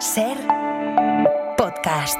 Ser podcast.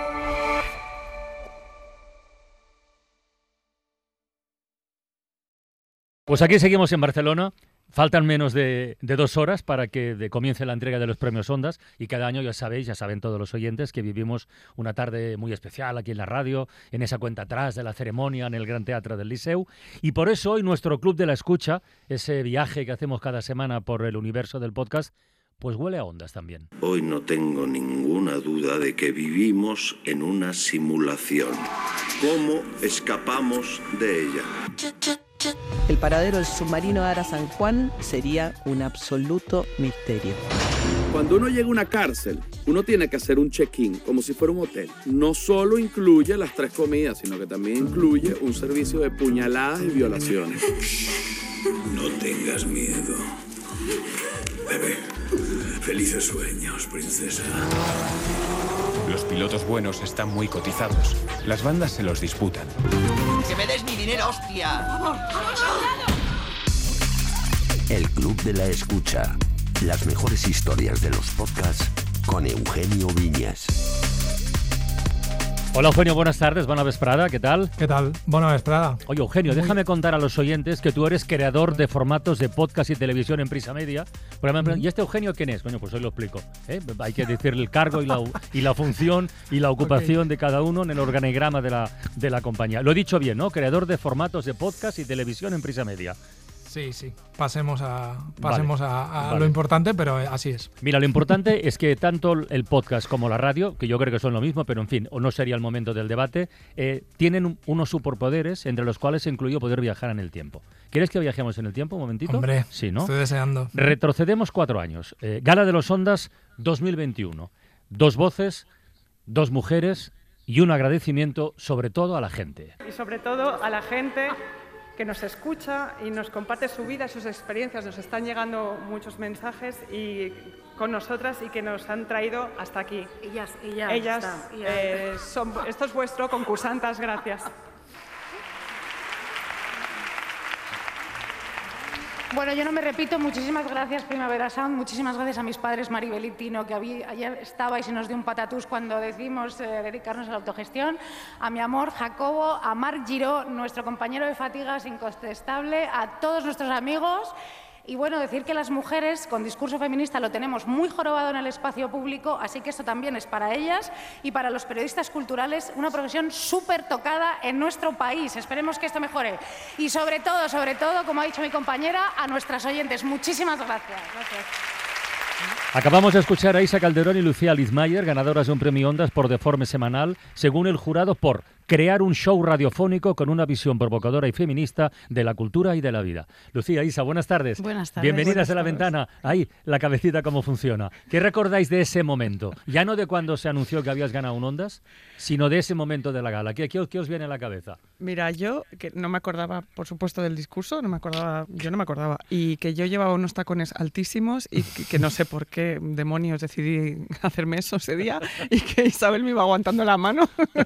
Pues aquí seguimos en Barcelona. Faltan menos de 2 horas para que comience la entrega de los premios Ondas y cada año ya saben todos los oyentes que vivimos una tarde muy especial aquí en la radio, en esa cuenta atrás de la ceremonia en el Gran Teatre del Liceu, y por eso hoy nuestro Club de la Escucha, ese viaje que hacemos cada semana por el universo del podcast, pues huele a Ondas también. Hoy no tengo ninguna duda de que vivimos en una simulación. ¿Cómo escapamos de ella? El paradero del submarino Ara San Juan sería un absoluto misterio. Cuando uno llega a una cárcel, uno tiene que hacer un check-in, como si fuera un hotel. No solo incluye las 3 comidas, sino que también incluye un servicio de puñaladas y violaciones. No tengas miedo. Bebé, felices sueños, princesa. Los pilotos buenos están muy cotizados. Las bandas se los disputan. ¡Que me des mi dinero, hostia! El Club de la Escucha. Las mejores historias de los podcasts con Eugenio Viñas. Hola Eugenio, buenas tardes, bona vesprada, ¿qué tal? ¿Qué tal? Bona vesprada. Oye Eugenio, déjame contar a los oyentes que tú eres creador de formatos de podcast y televisión en Prisa Media. ¿Y este Eugenio quién es? Bueno, pues hoy lo explico. Hay que decirle el cargo y la función y la ocupación de cada uno en el organigrama de la compañía. Lo he dicho bien, ¿no? Creador de formatos de podcast y televisión en Prisa Media. Sí. Pasemos a Vale. lo importante, pero así es. Mira, lo importante es que tanto el podcast como la radio, que yo creo que son lo mismo, pero en fin, o no sería el momento del debate, tienen unos superpoderes entre los cuales se incluye poder viajar en el tiempo. ¿Quieres que viajemos en el tiempo un momentito? Hombre, sí, ¿no? Estoy deseando. Retrocedemos 4 años. Gala de los Ondas 2021. 2 voces, 2 mujeres y un agradecimiento sobre todo a la gente. Y sobre todo a la gente que nos escucha y nos comparte su vida, sus experiencias. Nos están llegando muchos mensajes y con nosotras y que nos han traído hasta aquí. Ellas esto es vuestro, concursantas, gracias. Bueno, yo no me repito, muchísimas gracias Primavera Sound, muchísimas gracias a mis padres Maribel y Tino, que ayer estabais y nos dio un patatús cuando decidimos dedicarnos a la autogestión, a mi amor Jacobo, a Marc Giró, nuestro compañero de fatigas incontestable, a todos nuestros amigos. Y bueno, decir que las mujeres con discurso feminista lo tenemos muy jorobado en el espacio público, así que esto también es para ellas y para los periodistas culturales, una profesión súper tocada en nuestro país. Esperemos que esto mejore. Y sobre todo, como ha dicho mi compañera, a nuestras oyentes. Muchísimas gracias. Acabamos de escuchar a Isa Calderón y Lucía Lizmayer, ganadoras de un premio Ondas por Deforme Semanal, según el jurado, por crear un show radiofónico con una visión provocadora y feminista de la cultura y de la vida. Lucía, Isa, buenas tardes. Buenas tardes. Bienvenidas a La Ventana. Ahí, la cabecita cómo funciona. ¿Qué recordáis de ese momento? Ya no de cuando se anunció que habías ganado un Ondas, sino de ese momento de la gala. ¿Qué os viene a la cabeza? Mira, yo que no me acordaba, por supuesto, del discurso, yo no me acordaba. Y que yo llevaba unos tacones altísimos y que no sé por qué demonios decidí hacerme eso ese día y que Isabel me iba aguantando la mano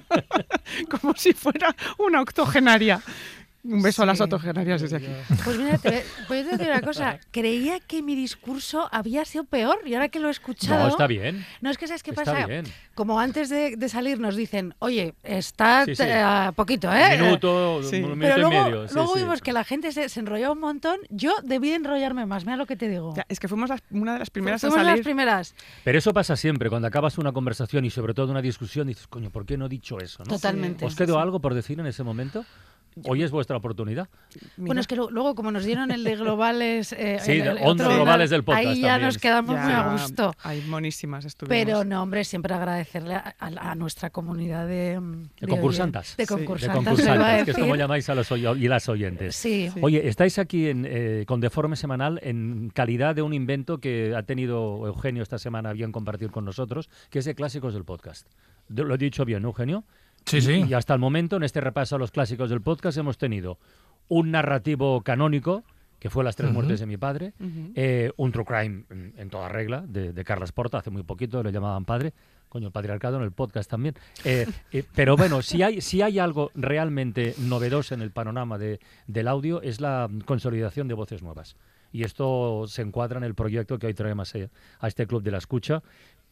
como si fuera una octogenaria. Un beso a las octogenarias desde aquí. Pues mira, voy a decir una cosa. Creía que mi discurso había sido peor y ahora que lo he escuchado... No, está bien. No, es que ¿sabes qué está pasa? Bien. Como antes de salir nos dicen, oye, está poquito, Un minuto, sí. un minuto Pero y medio. Luego vimos que la gente se enrollaba un montón. Yo debí enrollarme más, mira lo que te digo. Ya, es que fuimos una de las primeras a Fuimos salir. las primeras. Pero eso pasa siempre, cuando acabas una conversación y sobre todo una discusión, dices, coño, ¿por qué no he dicho eso? ¿No? Totalmente. ¿Os quedó algo por decir en ese momento? Hoy es vuestra oportunidad. Bueno, es que luego, como nos dieron el de globales... Ondas globales del podcast ahí ya también. nos quedamos muy a gusto. Hay monísimas estuvimos. Pero no, hombre, siempre agradecerle a nuestra comunidad de concursantas. De concursantes, de concursantes, que es como llamáis a los y las oyentes. Sí. Oye, estáis aquí con Deforme Semanal en calidad de un invento que ha tenido Eugenio esta semana bien compartir con nosotros, que es de clásicos del podcast. ¿Lo he dicho bien, ¿no, Eugenio? Sí. Y hasta el momento, en este repaso a los clásicos del podcast, hemos tenido un narrativo canónico, que fue Las 3 muertes de mi padre, un true crime en toda regla, de Carles Porta, hace muy poquito le llamaban padre, coño, el patriarcado en el podcast también. Pero bueno, si hay algo realmente novedoso en el panorama del audio, es la consolidación de voces nuevas. Y esto se encuadra en el proyecto que hoy traemos a este Club de la Escucha,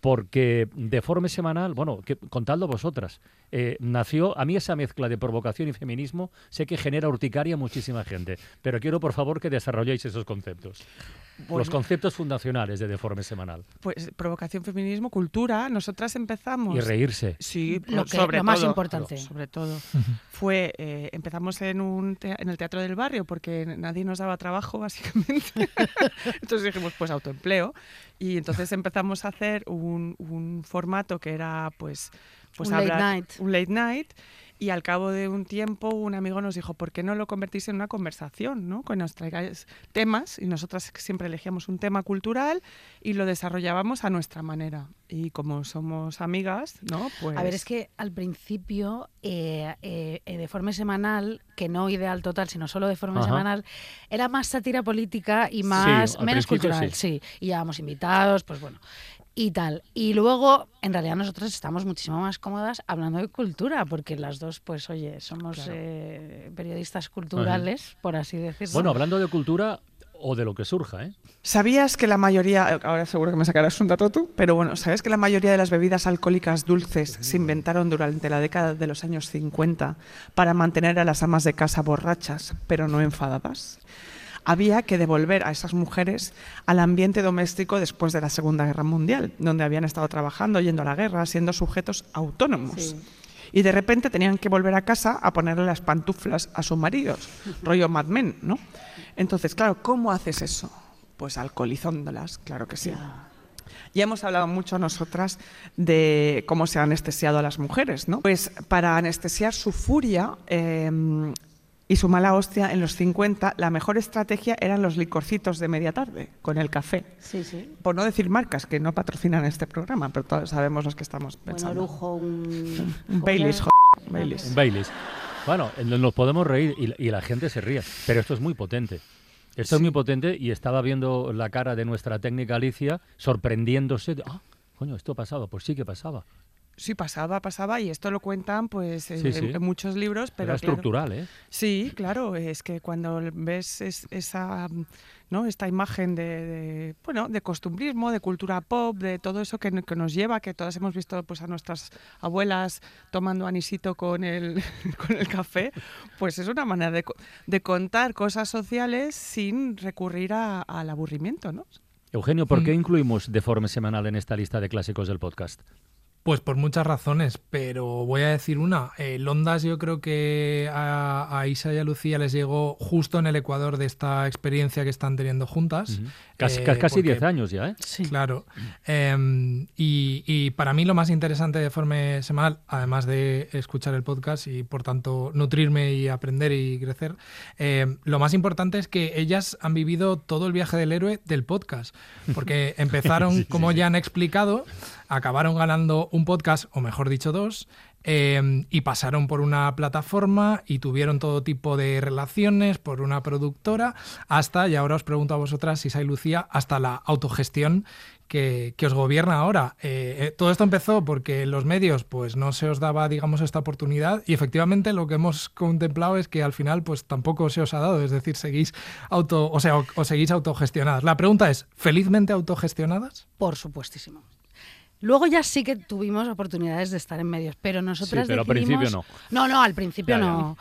porque Deforme Semanal, bueno, contadlo vosotras, nació, a mí esa mezcla de provocación y feminismo sé que genera urticaria a muchísima gente, pero quiero por favor que desarrolléis esos conceptos. Bueno, los conceptos fundacionales de Deforme Semanal. Pues provocación, feminismo, cultura. Nosotras empezamos... Y reírse. Sí, lo más importante. Sobre todo. Fue, empezamos en el Teatro del Barrio porque nadie nos daba trabajo, básicamente. Entonces dijimos, pues autoempleo. Y entonces empezamos a hacer un formato que era, pues un late night. Y al cabo de un tiempo un amigo nos dijo, ¿por qué no lo convertís en una conversación, ¿no? Que nos traigáis temas, y nosotras siempre elegíamos un tema cultural y lo desarrollábamos a nuestra manera. Y como somos amigas, ¿no? Pues... A ver, es que al principio Deforme Semanal, que no Ideal Total, sino solo Deforme Semanal, era más sátira política y más menos cultural. Sí. Y llevábamos invitados, pues bueno... y tal. Y luego, en realidad, nosotros estamos muchísimo más cómodas hablando de cultura, porque las dos, pues oye, somos periodistas culturales, por así decirlo. Bueno, hablando de cultura o de lo que surja, ¿eh? ¿Sabías que la mayoría, ahora seguro que me sacarás un dato tú, pero bueno, ¿sabes que la mayoría de las bebidas alcohólicas dulces se inventaron durante la década de los años 50 para mantener a las amas de casa borrachas, pero no enfadadas? Había que devolver a esas mujeres al ambiente doméstico después de la Segunda Guerra Mundial, donde habían estado trabajando, yendo a la guerra, siendo sujetos autónomos. Sí. Y de repente tenían que volver a casa a ponerle las pantuflas a sus maridos, rollo Mad Men, ¿no? Entonces, claro, ¿cómo haces eso? Pues alcoholizándolas, claro que sí. Ya hemos hablado mucho nosotras de cómo se ha anestesiado a las mujeres, ¿no? Pues para anestesiar su furia... y su mala hostia, en los 50, la mejor estrategia eran los licorcitos de media tarde, con el café. Sí, sí. Por no decir marcas que no patrocinan este programa, pero todos sabemos los que estamos pensando. Bueno, Orujo, un Baileys, Baileys. Un Baileys. Bueno, nos podemos reír y la gente se ríe, pero esto es muy potente. Esto es muy potente y estaba viendo la cara de nuestra técnica Alicia sorprendiéndose. Coño, esto pasaba, pues sí que pasaba. Sí, pasaba, y esto lo cuentan pues en muchos libros, pero era estructural, claro, Sí, claro, es que cuando ves esta imagen de costumbrismo, de cultura pop, de todo eso que nos lleva, que todas hemos visto pues a nuestras abuelas tomando anisito con el café, pues es una manera de contar cosas sociales sin recurrir al aburrimiento, ¿no? Eugenio, ¿por qué incluimos Deforme Semanal en esta lista de clásicos del podcast? Pues por muchas razones, pero voy a decir una. Ondas yo creo que a Isa y a Lucía les llegó justo en el ecuador de esta experiencia que están teniendo juntas. Casi 10 años ya, ¿eh? Sí. Claro. Y para mí lo más interesante de Deforme Semanal, además de escuchar el podcast y por tanto nutrirme y aprender y crecer, lo más importante es que ellas han vivido todo el viaje del héroe del podcast. Porque empezaron, como ya han explicado, acabaron ganando un podcast, o mejor dicho 2, y pasaron por una plataforma y tuvieron todo tipo de relaciones por una productora, hasta, y ahora os pregunto a vosotras, Isa y Lucía, hasta la autogestión que os gobierna ahora. Todo esto empezó porque en los medios pues no se os daba, digamos, esta oportunidad, y efectivamente lo que hemos contemplado es que al final pues tampoco se os ha dado, es decir, seguís seguís autogestionadas. La pregunta es, ¿felizmente autogestionadas? Por supuesísimo. Luego ya sí que tuvimos oportunidades de estar en medios, pero nosotras pero decidimos... al principio no. No, al principio no.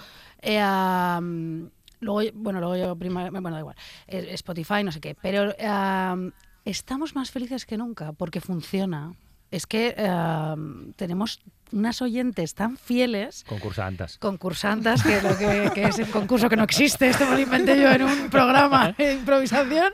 Luego yo da igual, Spotify, no sé qué, pero estamos más felices que nunca porque funciona. Es que tenemos unas oyentes tan fieles. Concursantas, que es el concurso que no existe, esto me lo inventé yo en un programa de improvisación,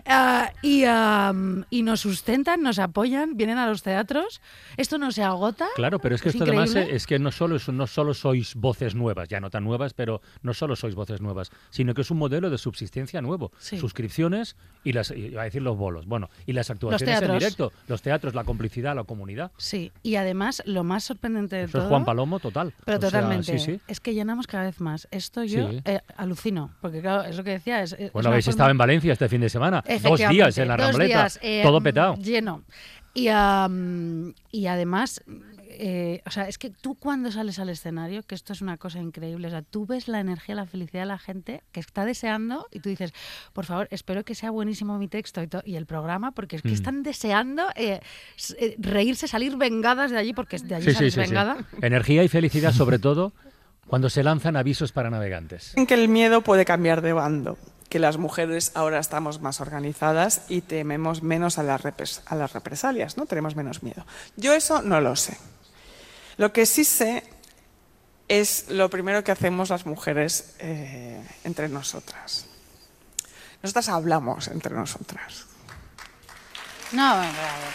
y nos sustentan, nos apoyan, vienen a los teatros. Esto no se agota. Claro, pero es que esto increíble. Además es que no solo sois voces nuevas, ya no tan nuevas, pero no solo sois voces nuevas, sino que es un modelo de subsistencia nuevo. Sí. Suscripciones y iba a decir los bolos, y las actuaciones en directo, los teatros, la complicidad, la comunidad. Sí, y además lo más sorprendente de eso todo... es Juan Palomo total. Pero totalmente. Sí. Es que llenamos cada vez más. Esto yo alucino, porque claro, es lo que decía. Bueno, habéis estado en Valencia este fin de semana. 2 días en la Rambleta, todo petado. Lleno. Y además, o sea, es que tú cuando sales al escenario, que esto es una cosa increíble, o sea, tú ves la energía, la felicidad de la gente que está deseando y tú dices, por favor, espero que sea buenísimo mi texto y el programa, porque es que están deseando reírse, salir vengadas de allí, porque de allí sales vengada. Sí. Energía y felicidad, sobre todo, cuando se lanzan avisos para navegantes. Que el miedo puede cambiar de bando, que las mujeres ahora estamos más organizadas y tememos menos a las represalias, ¿no? Tenemos menos miedo. Yo eso no lo sé. Lo que sí sé es lo primero que hacemos las mujeres entre nosotras. Nosotras hablamos entre nosotras. No, bravo.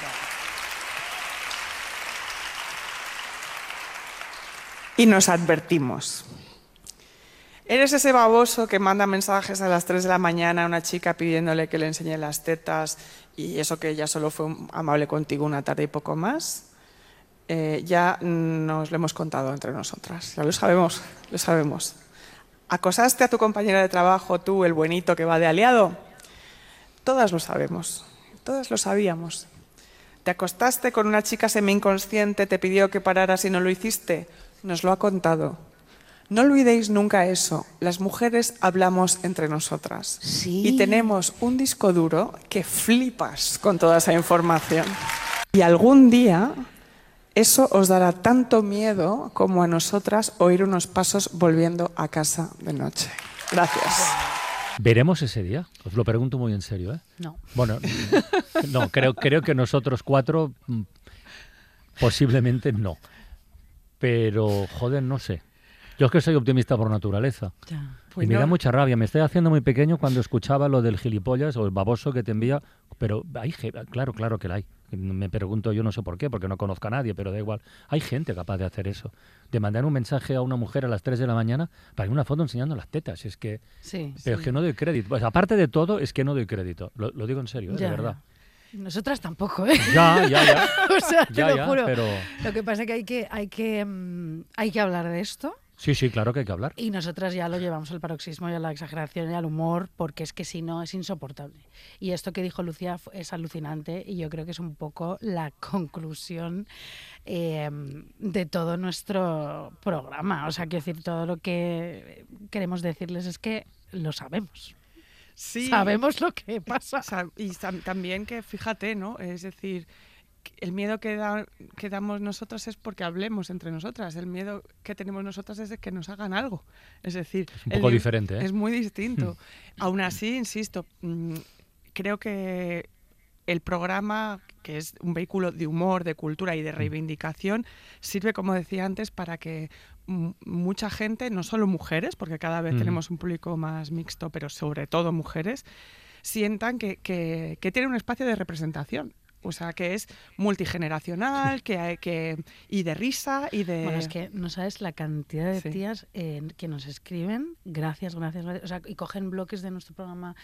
Y nos advertimos. Eres ese baboso que manda mensajes a las 3 de la mañana a una chica pidiéndole que le enseñe las tetas y eso que ella solo fue amable contigo una tarde y poco más. Ya nos lo hemos contado entre nosotras, ya lo sabemos. ¿Acosaste a tu compañera de trabajo, tú, el buenito que va de aliado? Todas lo sabemos, todas lo sabíamos. ¿Te acostaste con una chica semi-inconsciente, te pidió que pararas y no lo hiciste? Nos lo ha contado. No olvidéis nunca eso. Las mujeres hablamos entre nosotras. Sí. Y tenemos un disco duro que flipas con toda esa información. Y algún día eso os dará tanto miedo como a nosotras oír unos pasos volviendo a casa de noche. Gracias. ¿Veremos ese día? Os lo pregunto muy en serio, ¿eh? No. Bueno, no, creo que nosotros 4 posiblemente no. Pero, joder, no sé. Yo es que soy optimista por naturaleza. Ya. Y me da mucha rabia. Me estoy haciendo muy pequeño cuando escuchaba lo del gilipollas o el baboso que te envía. Pero claro que la hay. Me pregunto, yo no sé por qué, porque no conozco a nadie, pero da igual. Hay gente capaz de hacer eso. De mandar un mensaje a una mujer a las 3 de la mañana para una foto enseñando las tetas. Es que, pero es que no doy crédito. Pues, aparte de todo, es que no doy crédito. Lo digo en serio, de verdad. Nosotras tampoco, ¿eh? Ya. O sea, te lo juro. Pero... Lo que pasa es que hay que hablar de esto. Sí, claro que hay que hablar. Y nosotras ya lo llevamos al paroxismo y a la exageración y al humor, porque es que si no es insoportable. Y esto que dijo Lucía es alucinante y yo creo que es un poco la conclusión de todo nuestro programa. O sea, quiero decir, todo lo que queremos decirles es que lo sabemos. Sí. Sabemos lo que pasa. Y también que, fíjate, ¿no? Es decir, el miedo que damos nosotros es porque hablemos entre nosotras. El miedo que tenemos nosotras es de que nos hagan algo. Es decir, es un poco diferente, ¿eh? Es muy distinto. Aún así, insisto, creo que el programa, que es un vehículo de humor, de cultura y de reivindicación, sirve, como decía antes, para que mucha gente, no solo mujeres, porque cada vez tenemos un público más mixto, pero sobre todo mujeres, sientan que tienen un espacio de representación. O sea, que es multigeneracional, y de risa y de... Bueno, es que no sabes la cantidad de tías que nos escriben, gracias. O sea, y cogen bloques de nuestro programa,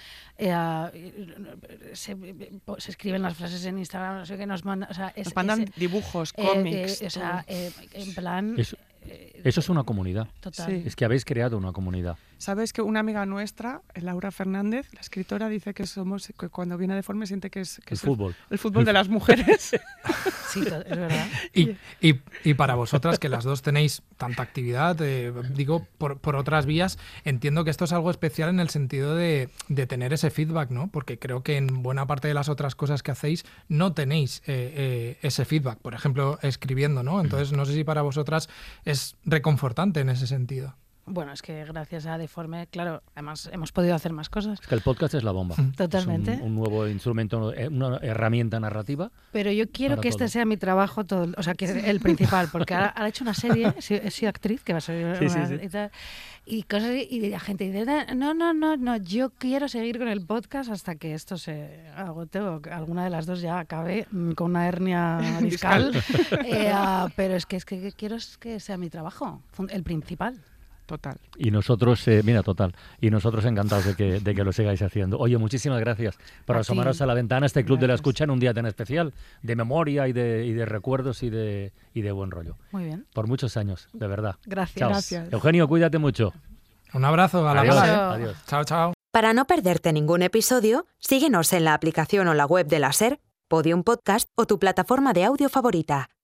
se escriben las frases en Instagram, no sé qué, nos mandan... O sea, nos mandan dibujos, cómics... o sea, en plan... Eso es una comunidad. Total. Sí. Es que habéis creado una comunidad. ¿Sabes que una amiga nuestra, Laura Fernández, la escritora, dice que cuando viene a Deforme siente que es el fútbol. El fútbol de las mujeres? Sí, es verdad. Y para vosotras, que las dos tenéis tanta actividad, digo, por otras vías, entiendo que esto es algo especial en el sentido de tener ese feedback, ¿no? Porque creo que en buena parte de las otras cosas que hacéis no tenéis ese feedback. Por ejemplo, escribiendo, ¿no? Entonces, no sé si para vosotras es reconfortante en ese sentido. Bueno, es que gracias a Deforme, claro, además hemos podido hacer más cosas. Es que el podcast es la bomba. Totalmente. Es un nuevo instrumento, una herramienta narrativa. Pero yo quiero que este sea mi trabajo, o sea, que es el principal, porque ahora he hecho una serie, he sido actriz, que va a ser y cosas y la gente dice, no, yo quiero seguir con el podcast hasta que esto se agote o que alguna de las dos ya acabe con una hernia discal. Pero es que quiero que sea mi trabajo, el principal. Total. Y nosotros, total. Y nosotros encantados de que lo sigáis haciendo. Oye, muchísimas gracias por asomaros a la ventana, este Club de la Escucha en un día tan especial, de memoria y de recuerdos y de buen rollo. Muy bien. Por muchos años, de verdad. Gracias. Chao. Gracias. Eugenio, cuídate mucho. Un abrazo, a la gala. Adiós. Chao. Para no perderte ningún episodio, síguenos en la aplicación o la web de la SER, Podium Podcast o tu plataforma de audio favorita.